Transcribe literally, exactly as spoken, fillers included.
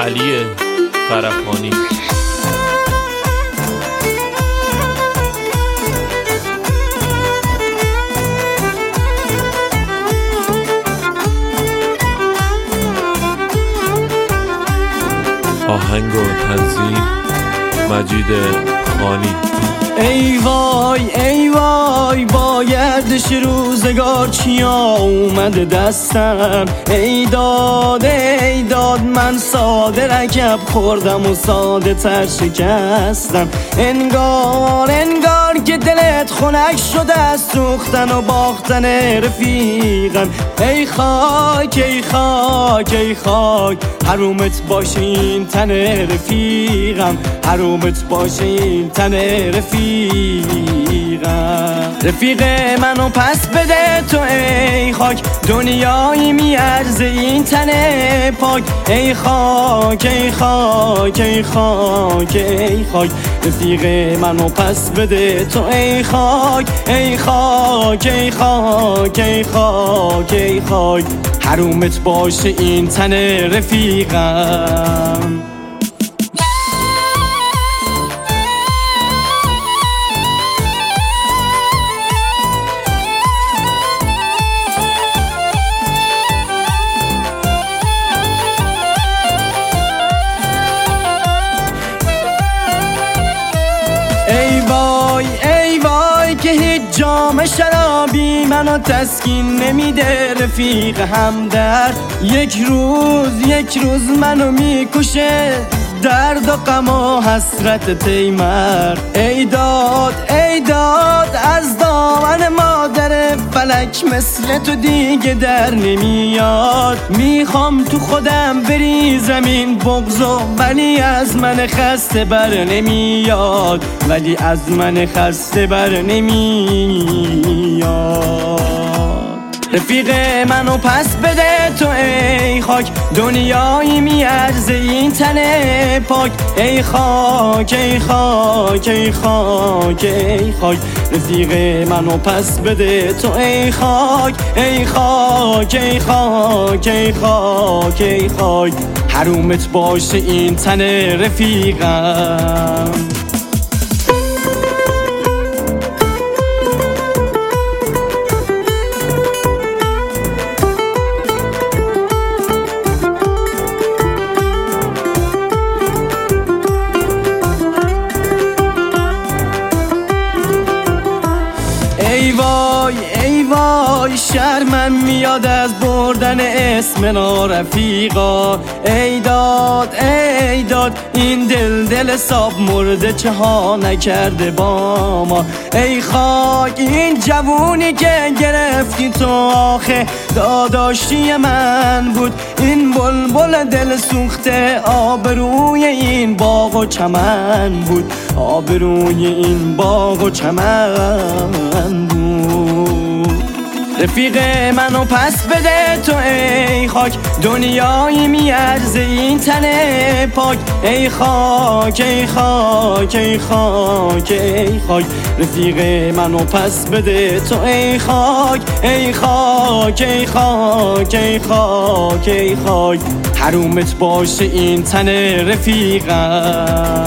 علی فرحانی. آهنگ و تنظیم مجید خانی. ای وای ای وای با گردش روزگار چیا اومده دستم، ای داد ای داد من ساده رکب خوردم و ساده تر شکستم. انگار انگار که دلت خنک شده از سوختن و باختن رفیقم. ای خاک ای خاک ای خاک حرومت باشه این تن رفیقم، حرومت باشه این تن رفیقم. رفیق منو پس بده تو ای خاک، دنیایی میارزه این تن پاک. ای خاک ای خاک ای خاک ای خاک رفیق منو پس بده تو ای خاک، ای خاک ای خاک ای خاک ای خاک حرومت باشه این تن رفیقم. ای وای ای وای که هیچ جام شرابی منو تسکین نمیده رفیق همدرد. یک روز یک روز منو میکشه درد و غم و حسرت تیمر. ای داد ای داد از دامن مادر فلک مثل تو دیگه در نمیاد. میخوام تو خودم بریزم این بغضو ولی از من خسته بر نمیاد، ولی از من خسته بر نمیاد. رفیق منو پس بده تو ای خاک، دنیایی میارزه این تن پاک. ای خاک ای خاک ای خاک ای خاک رفیق منو پس بده تو ای خاک، ای خاک ای خاک ای خاک ای خاک حرومت باشه این تن رفیقم. ای وای ای وای شرمم میاد از بردن اسم نارفیقا. ای داد ای داد این دل دل ساب مرده چه ها نکرده با ما. ای خاک این جوونی که گرفتی تو آخه داداشی من بود. این بلبل دل سوخته آبروی این باغ و چمن بود، آبروی این باغ و چمن بود. رفیق منو پس بده تو ای خاک، دنیایی میارزه این تن پاک. ای خاک ای خاک ای خاک ای خاک رفیق منو پس بده تو ای خاک، ای خاک ای خاک ای خاک ای خاک حرومت باشه این تن رفیقم.